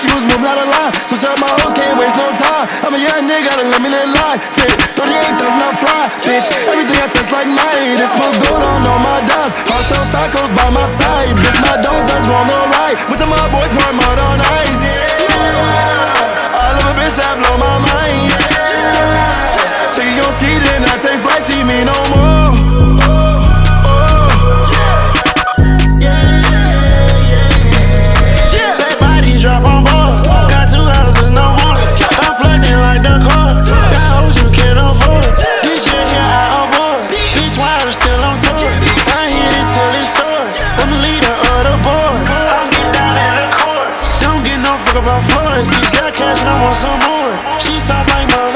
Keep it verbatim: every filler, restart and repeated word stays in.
use move out of line. Switch up my hoes, can't waste no time. I'm a young nigga, gotta let me live life. Fit thirty-eight thousand, I'm fly, bitch. Everything I touch like mine. This put gold on all my dimes. Hostile psychos by my side. Bitch, my dogs, that's wrong or right. With my boys, more mud on ice, yeah. All of a bitch that blow my mind, yeah. Shake your ski, then I take flight, see me no more. Drop on boss, got two houses, no more. I'm plugged in like the car. Got hoes you can't afford. This shit, yeah, I aboard. This why I'm still on tour. I hit it till it's sore. I'm the leader of the board. I'm get down in the court. Don't get no fuck about Flores. She's got cash and I want some more. She soft like my